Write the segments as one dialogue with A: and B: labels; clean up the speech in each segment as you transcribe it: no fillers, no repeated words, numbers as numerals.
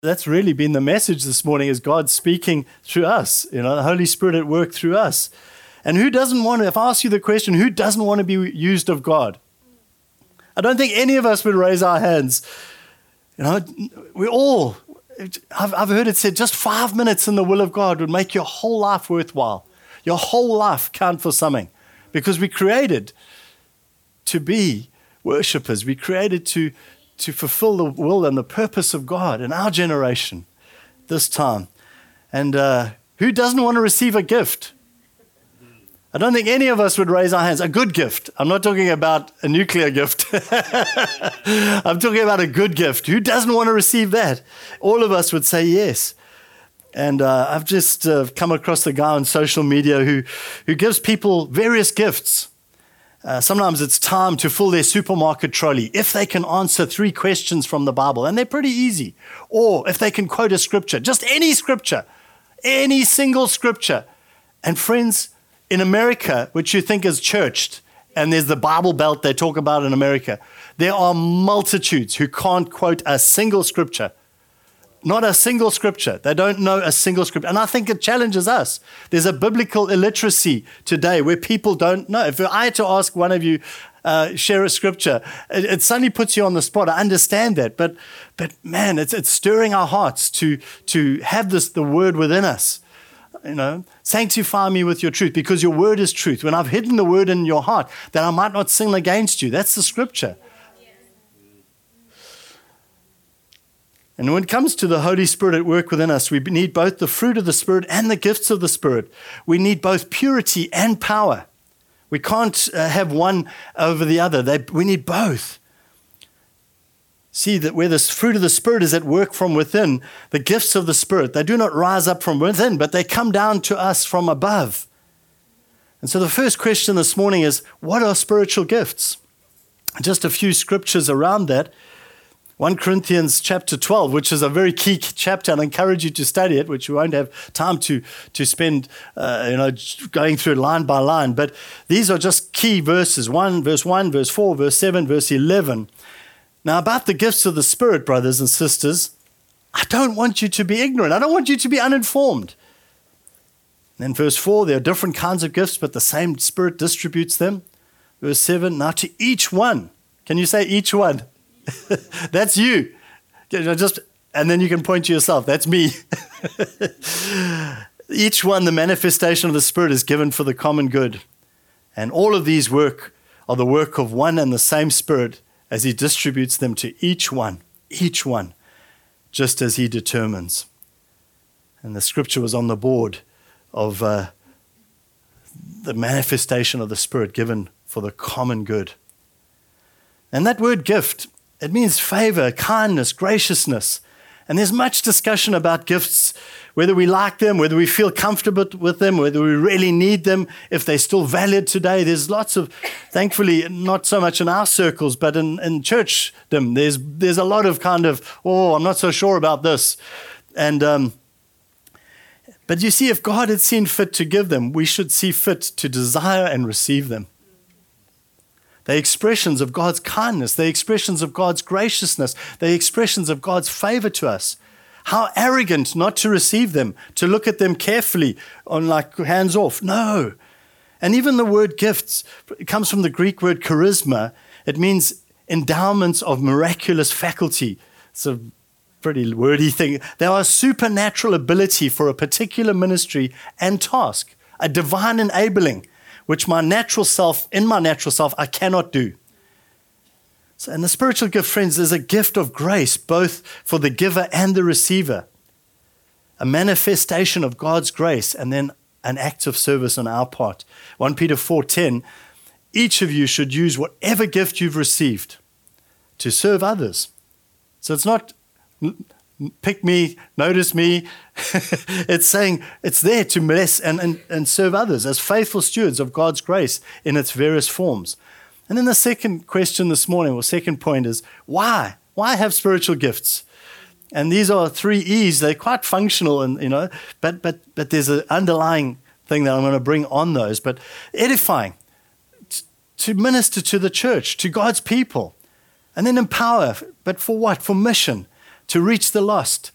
A: That's really been the message this morning, is God speaking through us, the Holy Spirit at work through us. And who doesn't want to, if I ask you the question, who doesn't want to be used of God? I don't think any of us would raise our hands. We all, I've heard it said, just 5 minutes in the will of God would make your whole life worthwhile. Your whole life count for something. Because we created to be worshipers. We created to fulfill the will and the purpose of God in our generation this time. And who doesn't want to receive a gift? I don't think any of us would raise our hands. A good gift. I'm not talking about a nuclear gift. I'm talking about a good gift. Who doesn't want to receive that? All of us would say yes. And I've just come across a guy on social media who gives people various gifts. Sometimes it's time to fill their supermarket trolley if they can answer 3 questions from the Bible, and they're pretty easy. Or if they can quote a scripture, just any scripture, any single scripture. And friends, in America, which you think is churched, and there's the Bible Belt they talk about in America, there are multitudes who can't quote a single scripture. Not a single scripture. They don't know a single scripture. And I think it challenges us. There's a biblical illiteracy today where people don't know. If I had to ask one of you, share a scripture, it suddenly puts you on the spot. I understand that. But man, it's stirring our hearts to have the word within us. Sanctify me with your truth, because your word is truth. When I've hidden the word in your heart, that I might not sin against you. That's the scripture. And when it comes to the Holy Spirit at work within us, we need both the fruit of the Spirit and the gifts of the Spirit. We need both purity and power. We can't have one over the other. We need both. See that where the fruit of the Spirit is at work from within, the gifts of the Spirit, they do not rise up from within, but they come down to us from above. And so the first question this morning is, what are spiritual gifts? Just a few scriptures around that. 1 Corinthians chapter 12, which is a very key chapter, and I encourage you to study it, which we won't have time to spend, going through it line by line. But these are just key verses, verse 1, verse 4, verse 7, verse 11. Now, about the gifts of the Spirit, brothers and sisters, I don't want you to be ignorant. I don't want you to be uninformed. And then verse 4, there are different kinds of gifts, but the same Spirit distributes them. Verse 7, now to each one. Can you say each one? That's you. And then you can point to yourself. That's me. Each one, the manifestation of the Spirit is given for the common good. And all of these work are the work of one and the same Spirit as he distributes them to each one, just as he determines. And the scripture was on the board of the manifestation of the Spirit given for the common good. And that word gift, it means favor, kindness, graciousness. And there's much discussion about gifts, whether we like them, whether we feel comfortable with them, whether we really need them, if they're still valid today. There's lots of, thankfully, not so much in our circles, but in churchdom, there's a lot of kind of, I'm not so sure about this. And but you see, if God had seen fit to give them, we should see fit to desire and receive them. They're expressions of God's kindness. They're expressions of God's graciousness. They're expressions of God's favor to us. How arrogant not to receive them, to look at them carefully on like hands off. No. And even the word gifts, it comes from the Greek word charisma. It means endowments of miraculous faculty. It's a pretty wordy thing. They are a supernatural ability for a particular ministry and task, a divine enabling, which in my natural self, I cannot do. So, and the spiritual gift, friends, is a gift of grace, both for the giver and the receiver. A manifestation of God's grace, and then an act of service on our part. 1 Peter 4:10, each of you should use whatever gift you've received to serve others. So it's not pick me, notice me. It's saying it's there to bless and serve others as faithful stewards of God's grace in its various forms. And then the second question this morning, or second point is, why? Why have spiritual gifts? And these are 3 E's. They're quite functional, and but there's an underlying thing that I'm going to bring on those. But edifying, to minister to the church, to God's people, and then empower. But for what? For mission. To reach the lost,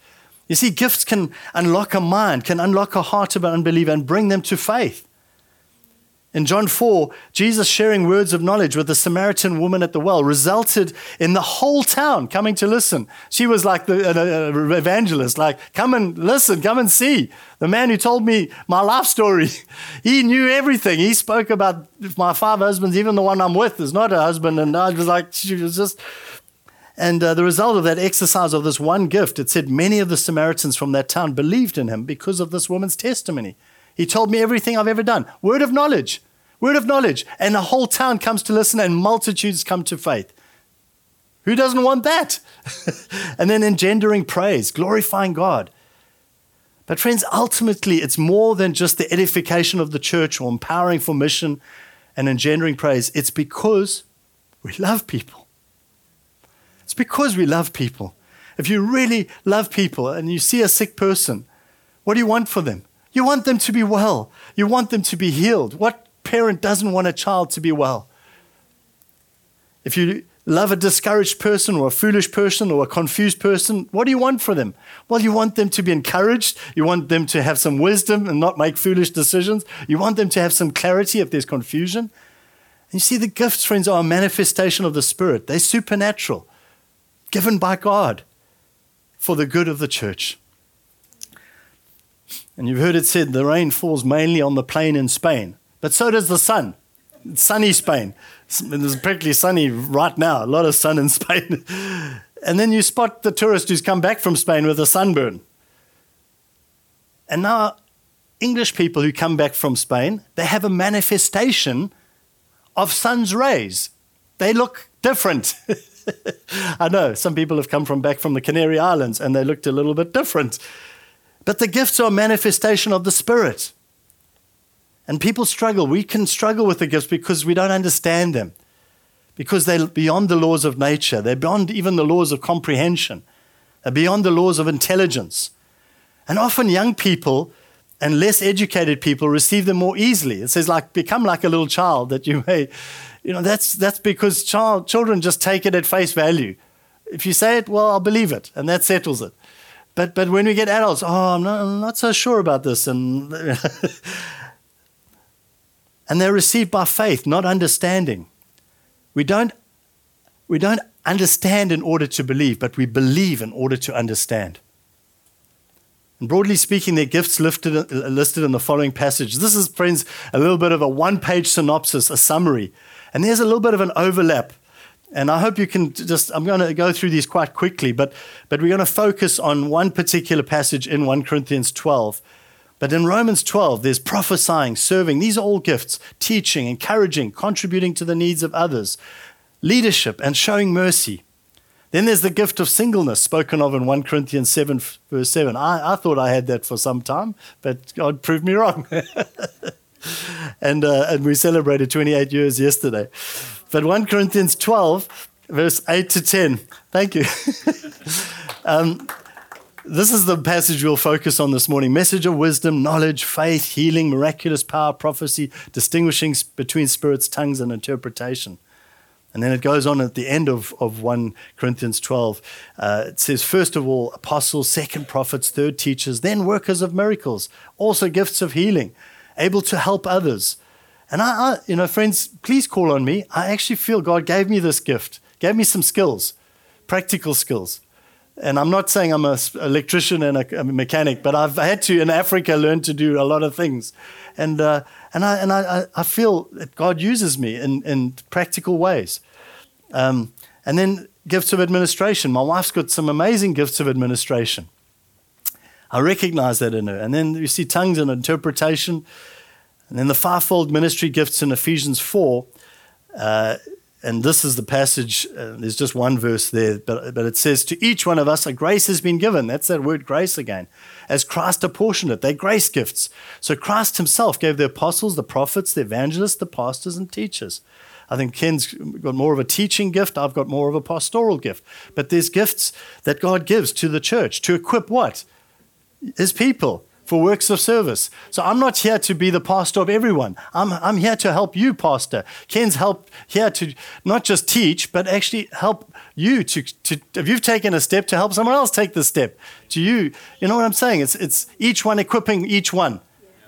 A: You see, gifts can unlock a mind, can unlock a heart of an unbeliever and bring them to faith. In John 4, Jesus sharing words of knowledge with the Samaritan woman at the well resulted in the whole town coming to listen. She was like an evangelist, like, come and listen, come and see. The man who told me my life story, he knew everything. He spoke about my 5 husbands, even the one I'm with is not a husband. And I was like, she was just... And the result of that exercise of this one gift, it said many of the Samaritans from that town believed in him because of this woman's testimony. He told me everything I've ever done. Word of knowledge. Word of knowledge. And the whole town comes to listen and multitudes come to faith. Who doesn't want that? And then engendering praise, glorifying God. But friends, ultimately, it's more than just the edification of the church or empowering for mission and engendering praise. It's because we love people. It's because we love people. If you really love people and you see a sick person, what do you want for them? You want them to be well. You want them to be healed. What parent doesn't want a child to be well? If you love a discouraged person or a foolish person or a confused person, what do you want for them? Well, you want them to be encouraged. You want them to have some wisdom and not make foolish decisions. You want them to have some clarity if there's confusion. And you see, the gifts, friends, are a manifestation of the Spirit. They're supernatural, given by God for the good of the church. And you've heard it said the rain falls mainly on the plain in Spain, but so does the sun. It's sunny Spain. It's practically sunny right now, a lot of sun in Spain. And then you spot the tourist who's come back from Spain with a sunburn. And now English people who come back from Spain, they have a manifestation of sun's rays. They look different. I know some people have come back from the Canary Islands and they looked a little bit different. But the gifts are a manifestation of the Spirit. And people struggle. We can struggle with the gifts because we don't understand them. Because they're beyond the laws of nature. They're beyond even the laws of comprehension. They're beyond the laws of intelligence. And often young people and less educated people receive them more easily. It says, like, become like a little child that you may... that's because children just take it at face value. If you say it, well, I'll believe it, and that settles it. But when we get adults, I'm not so sure about this, and and they're received by faith, not understanding. We don't understand in order to believe, but we believe in order to understand. And broadly speaking, their gifts listed in the following passage. This is, friends, a little bit of a one-page synopsis, a summary. And there's a little bit of an overlap. And I hope you can I'm going to go through these quite quickly, but we're going to focus on one particular passage in 1 Corinthians 12. But in Romans 12, there's prophesying, serving. These are all gifts, teaching, encouraging, contributing to the needs of others, leadership, and showing mercy. Then there's the gift of singleness spoken of in 1 Corinthians 7, verse 7. I thought I had that for some time, but God proved me wrong. And we celebrated 28 years yesterday. But 1 Corinthians 12, verse 8 to 10. Thank you. This is the passage we'll focus on this morning. Message of wisdom, knowledge, faith, healing, miraculous power, prophecy, distinguishing between spirits, tongues, and interpretation. And then it goes on at the end of 1 Corinthians 12. It says, first of all, apostles, second prophets, third teachers, then workers of miracles, also gifts of healing, able to help others. And I friends, please call on me. I actually feel God gave me this gift, gave me some skills, practical skills. And I'm not saying I'm an electrician and a mechanic, but I've had to, in Africa, learn to do a lot of things. And I feel that God uses me in practical ways. And then gifts of administration. My wife's got some amazing gifts of administration. I recognize that in her. And then you see tongues and interpretation. And then the fivefold ministry gifts in Ephesians 4. And this is the passage. There's just one verse there. But it says, to each one of us a grace has been given. That's that word grace again. As Christ apportioned it. They're grace gifts. So Christ himself gave the apostles, the prophets, the evangelists, the pastors, and teachers. I think Ken's got more of a teaching gift. I've got more of a pastoral gift. But there's gifts that God gives to the church to equip what? His people for works of service. So I'm not here to be the pastor of everyone. I'm here to help you, pastor. Ken's here to not just teach, but actually help you to if you've taken a step, to help someone else take the step. To you know what I'm saying? It's each one equipping each one.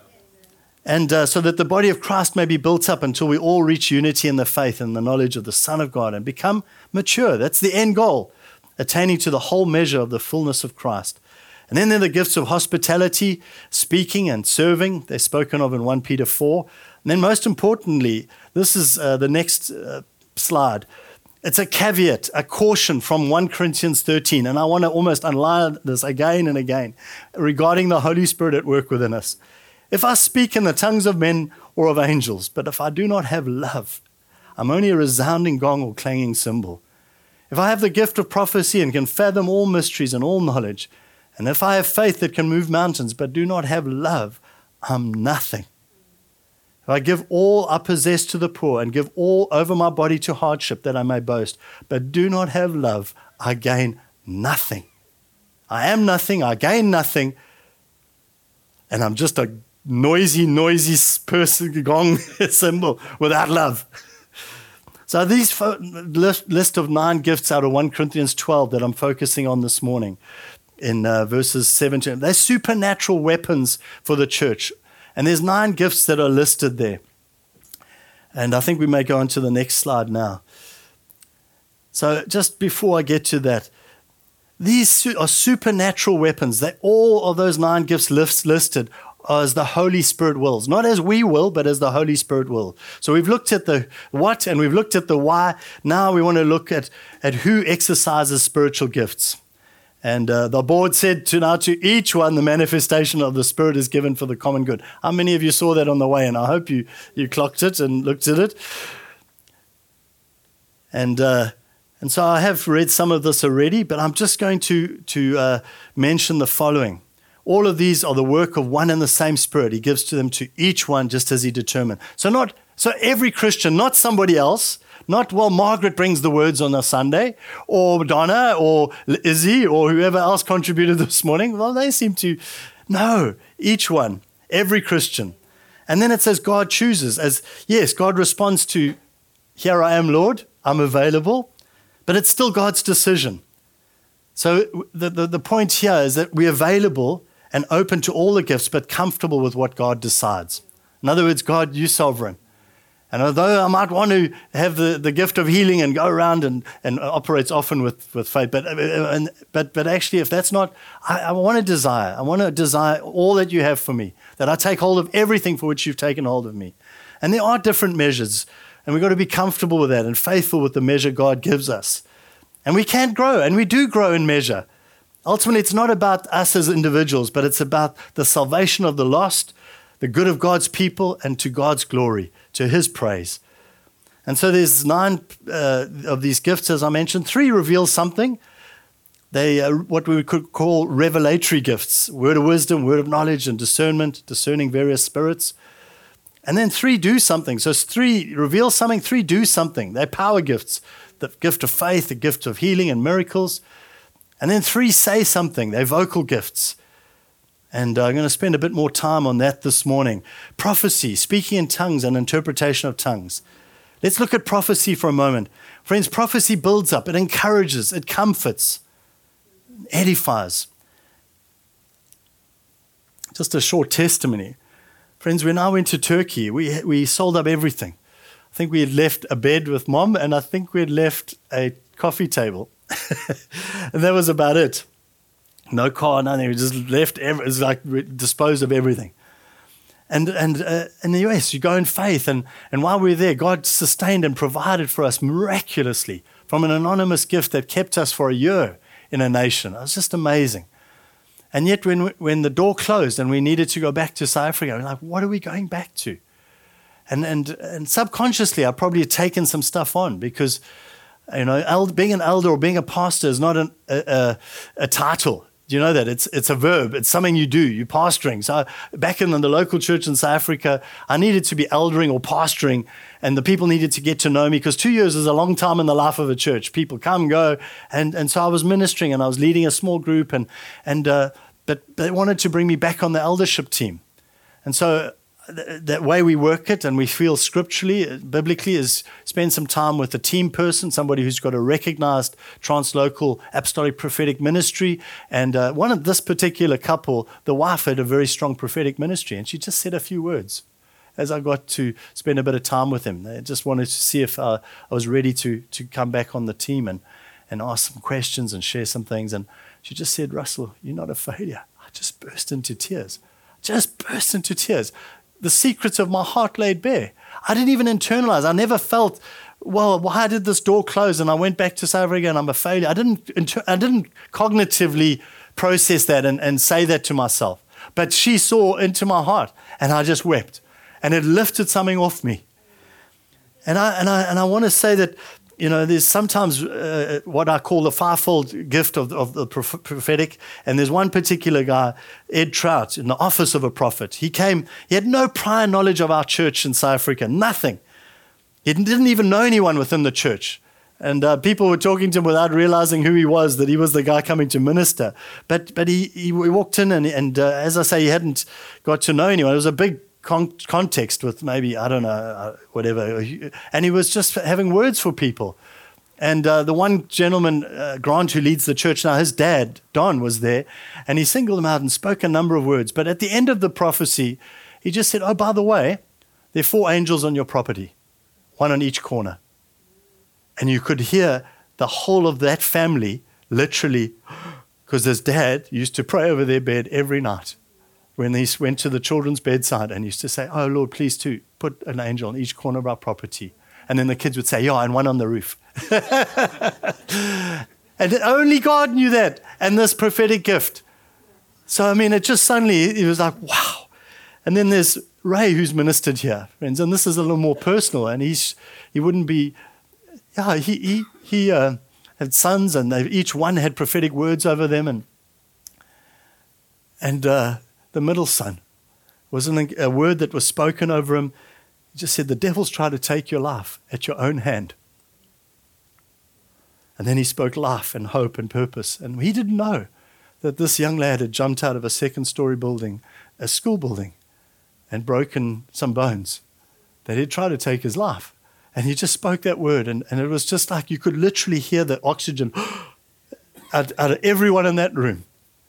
A: And so that the body of Christ may be built up until we all reach unity in the faith and the knowledge of the Son of God and become mature. That's the end goal, attaining to the whole measure of the fullness of Christ. And then there are the gifts of hospitality, speaking and serving. They're spoken of in 1 Peter 4. And then most importantly, this is the next slide. It's a caveat, a caution from 1 Corinthians 13. And I want to almost underline this again and again regarding the Holy Spirit at work within us. If I speak in the tongues of men or of angels, but if I do not have love, I'm only a resounding gong or clanging cymbal. If I have the gift of prophecy and can fathom all mysteries and all knowledge, and if I have faith that can move mountains, but do not have love, I'm nothing. If I give all I possess to the poor and give all over my body to hardship that I may boast, but do not have love, I gain nothing. I am nothing, I gain nothing, and I'm just a noisy person, gong symbol without love. So these list of 9 gifts out of 1 Corinthians 12 that I'm focusing on this morning in verses 17, they're supernatural weapons for the church. And there's 9 gifts that are listed there. And I think we may go on to the next slide now. So just before I get to that, these are supernatural weapons. That all of those 9 gifts listed as the Holy Spirit wills. Not as we will, but as the Holy Spirit will. So we've looked at the what and we've looked at the why. Now we want to look at who exercises spiritual gifts. And the board said to each one, the manifestation of the Spirit is given for the common good. How many of you saw that on the way? And I hope you clocked it and looked at it. And so I have read some of this already, but I'm just going to mention the following. All of these are the work of one and the same Spirit. He gives to them to each one just as he determined. So every Christian, not somebody else, not, well, Margaret brings the words on a Sunday, or Donna, or Izzy, or whoever else contributed this morning. Well, they seem to. No, each one, every Christian. And then it says God chooses. Yes, God responds to, here I am, Lord, I'm available. But it's still God's decision. So the point here is that we're available and open to all the gifts, but comfortable with what God decides. In other words, God, you're sovereign. And although I might want to have the gift of healing and go around and operates often with faith, but actually, if that's not, I want to desire all that you have for me, that I take hold of everything for which you've taken hold of me. And there are different measures, and we've got to be comfortable with that and faithful with the measure God gives us. And we can grow, and we do grow in measure. Ultimately, it's not about us as individuals, but it's about the salvation of the lost, the good of God's people, and to God's glory, to his praise. And so there's 9 of these gifts, as I mentioned. 3 reveal something. They are what we could call revelatory gifts, word of wisdom, word of knowledge, and discernment, discerning various spirits. And then 3 do something. So 3 reveal something, 3 do something. They're power gifts, the gift of faith, the gift of healing and miracles. And then 3 say something. They're vocal gifts. And I'm going to spend a bit more time on that this morning. Prophecy, speaking in tongues and interpretation of tongues. Let's look at prophecy for a moment. Friends, prophecy builds up. It encourages. It comforts. Edifies. Just a short testimony. Friends, when I went to Turkey, we sold up everything. I think we had left a bed with Mom, and I think we had left a coffee table. And that was about it. No car, nothing. We just left. It was like disposed of everything. And in the US, you go in faith, and while we were there, God sustained and provided for us miraculously from an anonymous gift that kept us for a year in a nation. It was just amazing. And yet, when the door closed and we needed to go back to South Africa, we're like, what are we going back to? And subconsciously, I probably had taken some stuff on because, being an elder or being a pastor is not a title. Do you know that? It's a verb. It's something you do. You're pastoring. So back in the local church in South Africa, I needed to be eldering or pastoring, and the people needed to get to know me because 2 years is a long time in the life of a church. People come, go, and so I was ministering and I was leading a small group, but but they wanted to bring me back on the eldership team. And so that way we work it and we feel scripturally, biblically, is spend some time with a team person, somebody who's got a recognized translocal apostolic prophetic ministry. And one of this particular couple, the wife had a very strong prophetic ministry, and she just said a few words as I got to spend a bit of time with him. They just wanted to see if I was ready to come back on the team and ask some questions and share some things. And she just said, "Russell, you're not a failure." I just burst into tears. The secrets of my heart laid bare. I didn't even internalize. I never felt, well, why did this door close? And I went back to South Africa and I'm a failure. I didn't cognitively process that and say that to myself. But she saw into my heart, and I just wept, and it lifted something off me. And I want to say that, there's sometimes what I call the fivefold gift of the prophetic. And there's one particular guy, Ed Trout, in the office of a prophet. He had no prior knowledge of our church in South Africa, nothing. He didn't even know anyone within the church. And people were talking to him without realizing who he was, that he was the guy coming to minister. But he walked in and as I say, he hadn't got to know anyone. It was a big context with maybe, I don't know, whatever. And he was just having words for people. And the one gentleman, Grant, who leads the church now, his dad, Don, was there. And he singled him out and spoke a number of words. But at the end of the prophecy, he just said, "Oh, by the way, there are 4 angels on your property, 1 on each corner." And you could hear the whole of that family literally, because his dad used to pray over their bed every night when he went to the children's bedside and used to say, "Oh, Lord, please to put an angel on each corner of our property." And then the kids would say, "Yeah, and 1 on the roof." And only God knew that, and this prophetic gift. So, it just suddenly, it was like, wow. And then there's Ray, who's ministered here, friends, and this is a little more personal, and he wouldn't be, he had sons, and each one had prophetic words over them, and the middle son was a word that was spoken over him. He just said, "The devil's trying to take your life at your own hand." And then he spoke life and hope and purpose. And he didn't know that this young lad had jumped out of a 2nd-story building, a school building, and broken some bones, that he'd tried to take his life. And he just spoke that word. And it was just like you could literally hear the oxygen out of everyone in that room.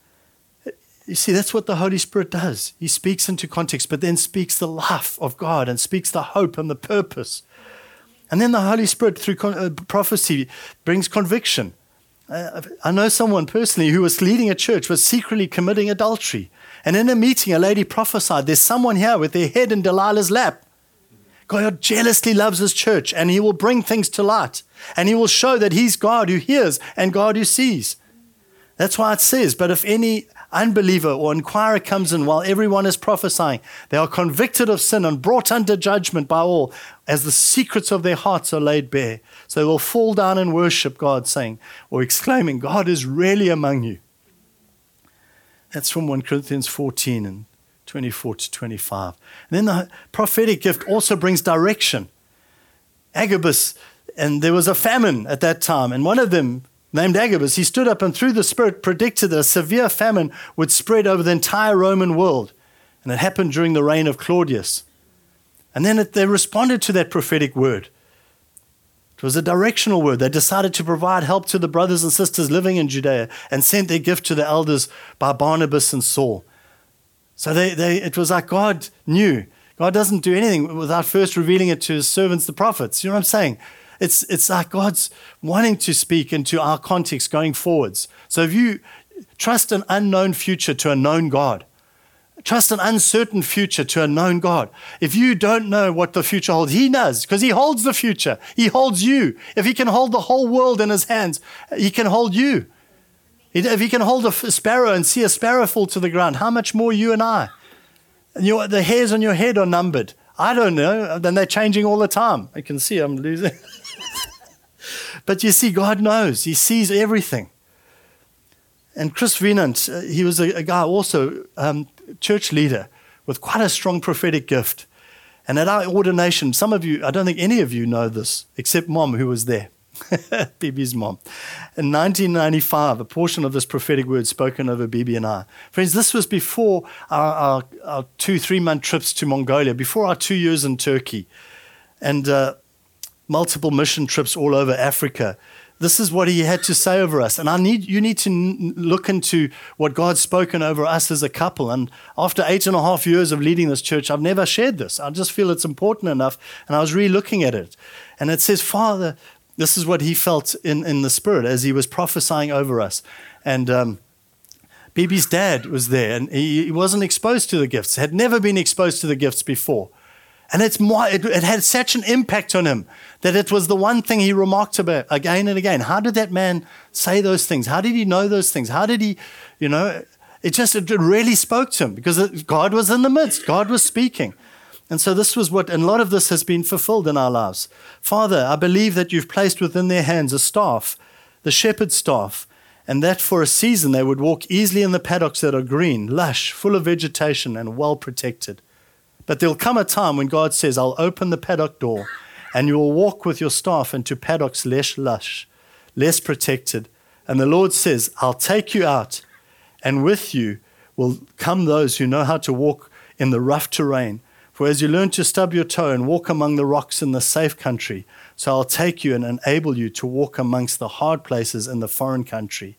A: You see, that's what the Holy Spirit does. He speaks into context, but then speaks the life of God and speaks the hope and the purpose. And then the Holy Spirit, through prophecy, brings conviction. I know someone personally who was leading a church, was secretly committing adultery. And in a meeting, a lady prophesied, "There's someone here with their head in Delilah's lap. God jealously loves his church, and he will bring things to light. And he will show that he's God who hears and God who sees." That's why it says, "But if any unbeliever or inquirer comes in while everyone is prophesying, they are convicted of sin and brought under judgment by all, as the secrets of their hearts are laid bare. So they will fall down and worship God, saying," or exclaiming, "God is really among you." That's from 1 Corinthians 14 and 24 to 25. And then the prophetic gift also brings direction. Agabus, and there was a famine at that time, and one of them, named Agabus, he stood up and through the Spirit predicted that a severe famine would spread over the entire Roman world. And it happened during the reign of Claudius. And then they responded to that prophetic word. It was a directional word. They decided to provide help to the brothers and sisters living in Judea and sent their gift to the elders by Barnabas and Saul. So it was like God knew. God doesn't do anything without first revealing it to his servants, the prophets. You know what I'm saying? It's like God's wanting to speak into our context going forwards. So if you trust an unknown future to a known God, trust an uncertain future to a known God. If you don't know what the future holds, he does, because he holds the future. He holds you. If he can hold the whole world in his hands, he can hold you. If he can hold a sparrow and see a sparrow fall to the ground, how much more you and I? And the hairs on your head are numbered. I don't know. Then they're changing all the time. I can see I'm losing. But you see, God knows. He sees everything. And Chris Venant, he was a guy also, church leader with quite a strong prophetic gift. And at our ordination, some of you, I don't think any of you know this, except Mom, who was there. Bibi's mom. In 1995, a portion of this prophetic word spoken over Bibi and I. Friends, this was before our 2-3 month trips to Mongolia, before our 2 years in Turkey, and multiple mission trips all over Africa. This is what he had to say over us. And you need to look into what God's spoken over us as a couple. And after 8.5 years of leading this church, I've never shared this. I just feel it's important enough. And I was re-looking at it. And it says, Father, this is what he felt in the Spirit as he was prophesying over us. And Bibi's dad was there, and he wasn't exposed to the gifts, had never been exposed to the gifts before. And it had such an impact on him that it was the one thing he remarked about again and again. How did that man say those things? How did he know those things? How did he, it really spoke to him because God was in the midst. God was speaking. And so this was and a lot of this has been fulfilled in our lives. Father, I believe that you've placed within their hands a staff, the shepherd's staff, and that for a season they would walk easily in the paddocks that are green, lush, full of vegetation, and well protected. But there'll come a time when God says, I'll open the paddock door and you will walk with your staff into paddocks less lush, less protected. And the Lord says, I'll take you out, and with you will come those who know how to walk in the rough terrain. For as you learn to stub your toe and walk among the rocks in the safe country, so I'll take you and enable you to walk amongst the hard places in the foreign country,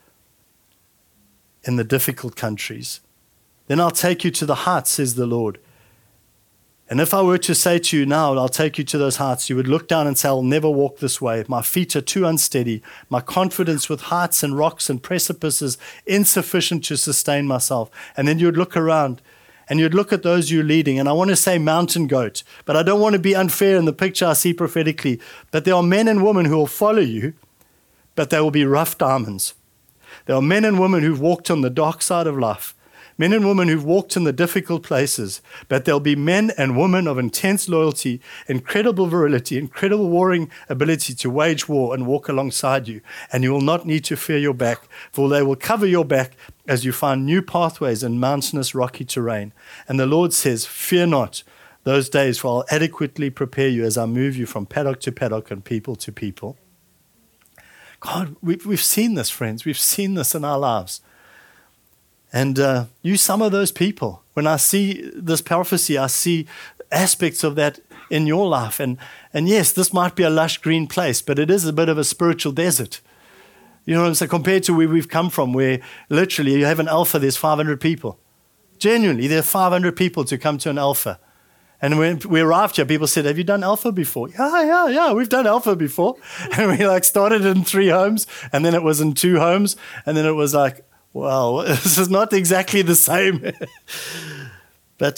A: in the difficult countries. Then I'll take you to the heights, says the Lord. And if I were to say to you now, I'll take you to those heights, you would look down and say, I'll never walk this way. My feet are too unsteady. My confidence with heights and rocks and precipices insufficient to sustain myself. And then you'd look around and you'd look at those you're leading. And I want to say mountain goat, but I don't want to be unfair in the picture I see prophetically. But there are men and women who will follow you, but they will be rough diamonds. There are men and women who've walked on the dark side of life. Men and women who've walked in the difficult places, but there'll be men and women of intense loyalty, incredible virility, incredible warring ability to wage war and walk alongside you. And you will not need to fear your back, for they will cover your back as you find new pathways in mountainous, rocky terrain. And the Lord says, fear not those days, for I'll adequately prepare you as I move you from paddock to paddock and people to people. God, we've seen this, friends. We've seen this in our lives. And you some of those people. When I see this prophecy, I see aspects of that in your life. And yes, this might be a lush green place, but it is a bit of a spiritual desert. You know what I'm saying? Compared to where we've come from, where literally you have an alpha, there's 500 people. Genuinely, there are 500 people to come to an alpha. And when we arrived here, people said, have you done alpha before? Yeah, we've done alpha before. And we started in 3 homes, and then it was in 2 homes, and then it was like, wow, this is not exactly the same. But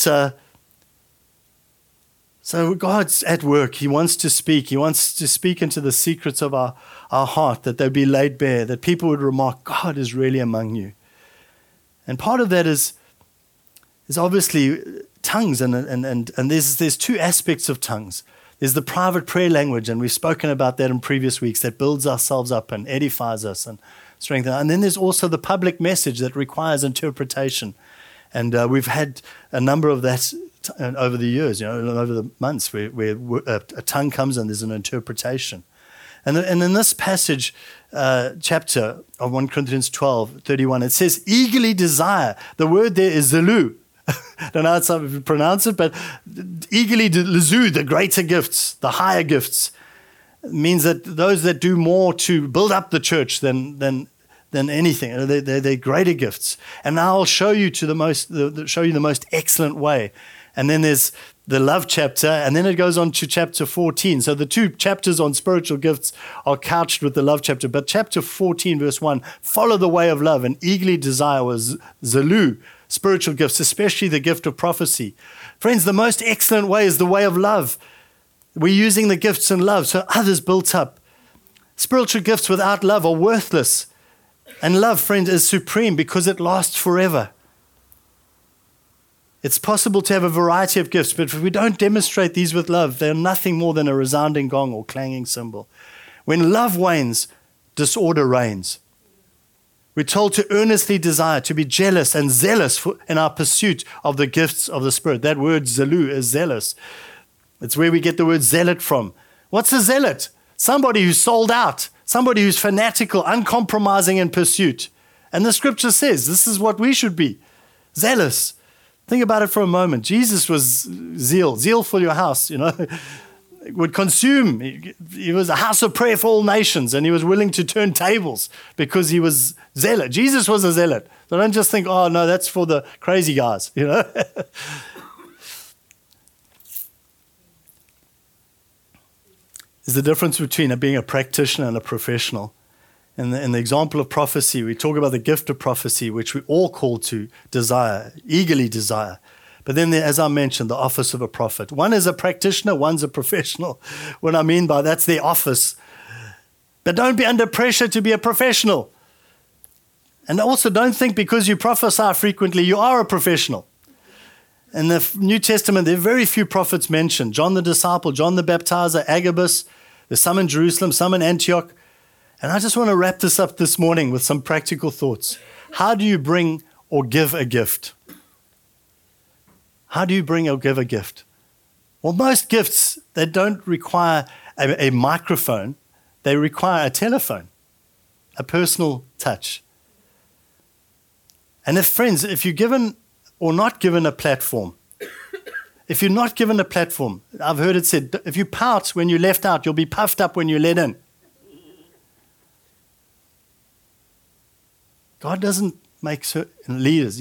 A: so God's at work. He wants to speak. He wants to speak into the secrets of our heart, that they'll be laid bare, that people would remark, God is really among you. And part of that is obviously tongues. And there's 2 aspects of tongues. There's the private prayer language, and we've spoken about that in previous weeks, that builds ourselves up and edifies us and strengthens. And then there's also the public message that requires interpretation. And we've had a number of that over the years, over the months, where a tongue comes and there's an interpretation. And in this passage, chapter of 1 Corinthians 12:31, it says, eagerly desire. The word there is zelu. I don't know how to pronounce it, but eagerly lezu, the greater gifts, the higher gifts. It means that those that do more to build up the church than anything, they're greater gifts. And now I'll show you the most excellent way. And then there's the love chapter, and then it goes on to chapter 14. So the 2 chapters on spiritual gifts are couched with the love chapter. But chapter 14, verse 1, follow the way of love and eagerly desire was zelu, spiritual gifts, especially the gift of prophecy. Friends, the most excellent way is the way of love. We're using the gifts in love, so others built up. Spiritual gifts without love are worthless. And love, friends, is supreme because it lasts forever. It's possible to have a variety of gifts, but if we don't demonstrate these with love, they're nothing more than a resounding gong or clanging cymbal. When love wanes, disorder reigns. We're told to earnestly desire, to be jealous and zealous in our pursuit of the gifts of the Spirit. That word zelu is zealous. It's where we get the word zealot from. What's a zealot? somebody who's sold out, somebody who's fanatical, uncompromising in pursuit. And the scripture says this is what we should be, zealous. Think about it for a moment. Jesus was zeal for your house, would consume. He was a house of prayer for all nations, and he was willing to turn tables because he was zealot. Jesus was a zealot. So don't just think, oh, no, that's for the crazy guys, There's the difference between being a practitioner and a professional. In the example of prophecy, we talk about the gift of prophecy, which we all call to desire, eagerly desire. But then, as I mentioned, the office of a prophet. One is a practitioner, one's a professional. What I mean by that's their office. But don't be under pressure to be a professional. And also don't think because you prophesy frequently, you are a professional. In the New Testament, there are very few prophets mentioned. John the disciple, John the baptizer, Agabus. There's some in Jerusalem, some in Antioch. And I just want to wrap this up this morning with some practical thoughts. How do you bring or give a gift? How do you bring or give a gift? Well, most gifts, they don't require a microphone. They require a telephone, a personal touch. And friends, if you're given or not given a platform, if you're not given a platform, I've heard it said, if you pout when you're left out, you'll be puffed up when you're let in. God doesn't make leaders.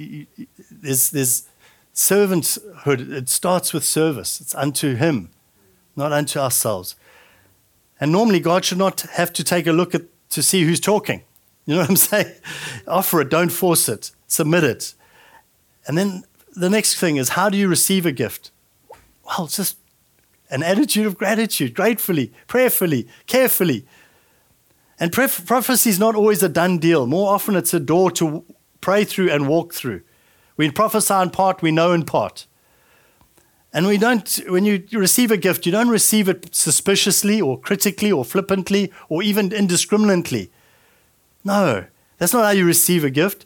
A: There's servanthood. It starts with service. It's unto him, not unto ourselves. And normally God should not have to take a look to see who's talking. You know what I'm saying? Offer it, don't force it, submit it. And then the next thing is, how do you receive a gift? Well, it's just an attitude of gratitude, gratefully, prayerfully, carefully. And prophecy is not always a done deal. More often it's a door to pray through and walk through. We prophesy in part, we know in part. And when you receive a gift, you don't receive it suspiciously or critically or flippantly or even indiscriminately. No, that's not how you receive a gift.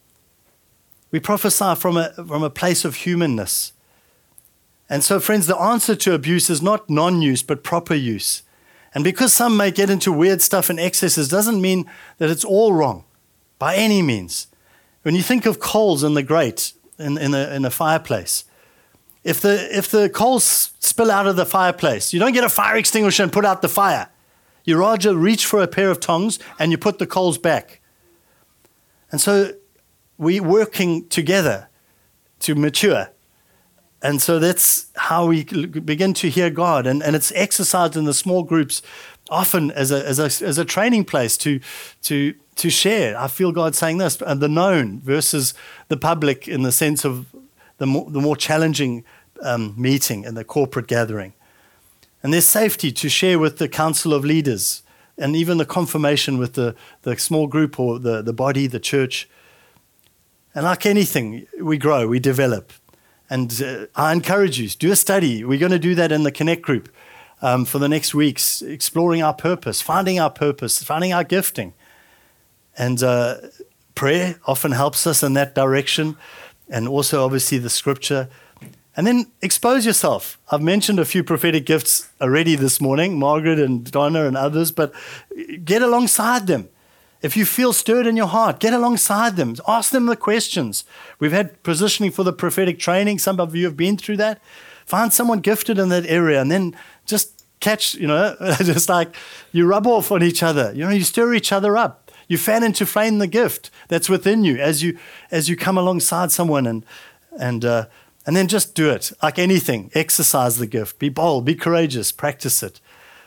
A: We prophesy from a place of humanness. And so, friends, the answer to abuse is not non-use, but proper use. And because some may get into weird stuff and excesses, doesn't mean that it's all wrong, by any means. When you think of coals in the grate, in a fireplace, if the coals spill out of the fireplace, you don't get a fire extinguisher and put out the fire. You rather reach for a pair of tongs and you put the coals back. And so we're working together to mature. And so that's how we begin to hear God. And it's exercised in the small groups, often as a training place to share. I feel God saying this, and the known versus the public in the sense of the more challenging meeting and the corporate gathering. And there's safety to share with the council of leaders and even the confirmation with the small group or the body, the church. And like anything, we grow, we develop. And I encourage you, do a study. We're going to do that in the Connect group for the next weeks, exploring our purpose, finding our gifting. And prayer often helps us in that direction, and also obviously the scripture. And then expose yourself. I've mentioned a few prophetic gifts already this morning, Margaret and Donna and others, but get alongside them. If you feel stirred in your heart, get alongside them. Ask them the questions. We've had positioning for the prophetic training. Some of you have been through that. Find someone gifted in that area and then just catch, just like you rub off on each other. You stir each other up. You fan into flame the gift that's within you as you come alongside someone and then just do it. Like anything, exercise the gift. Be bold, be courageous, practice it.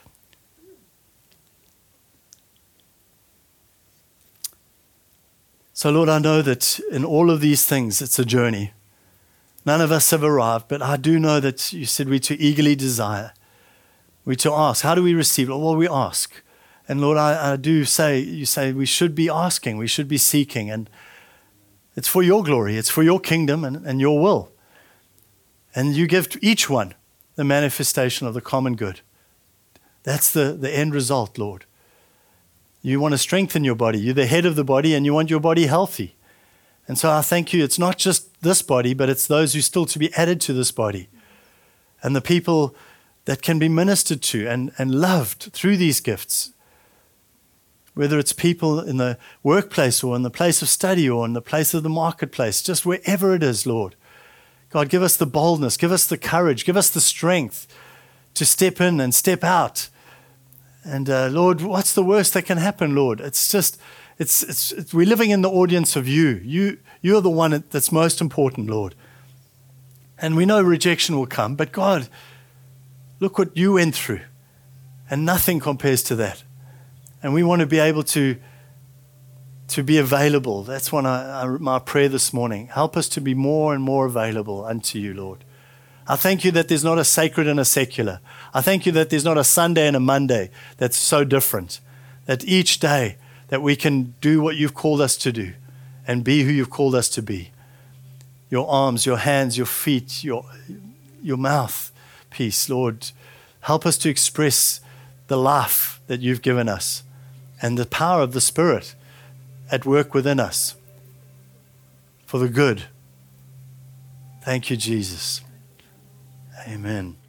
A: So, Lord, I know that in all of these things, it's a journey. None of us have arrived, but I do know that you said we're to eagerly desire. We're to ask. How do we receive it? Well, we ask. And Lord, I do say, you say we should be asking, we should be seeking. And it's for your glory, it's for your kingdom and your will. And you give to each one the manifestation of the common good. That's the end result, Lord. You want to strengthen your body. You're the head of the body and you want your body healthy. And so I thank you. It's not just this body, but it's those who still to be added to this body. And the people that can be ministered to and loved through these gifts. Whether it's people in the workplace or in the place of study or in the place of the marketplace, just wherever it is, Lord. God, give us the boldness, give us the courage, give us the strength to step in and step out. And Lord, what's the worst that can happen, Lord? We're living in the audience of you. You're the one that's most important, Lord. And we know rejection will come, but God, look what you went through, and nothing compares to that. And we want to be able to be available. That's my prayer this morning. Help us to be more and more available unto you, Lord. I thank you that there's not a sacred and a secular. I thank you that there's not a Sunday and a Monday that's so different. That each day that we can do what you've called us to do and be who you've called us to be. Your arms, your hands, your feet, your mouth, peace, Lord. Help us to express the life that you've given us and the power of the Spirit at work within us for the good. Thank you, Jesus. Amen.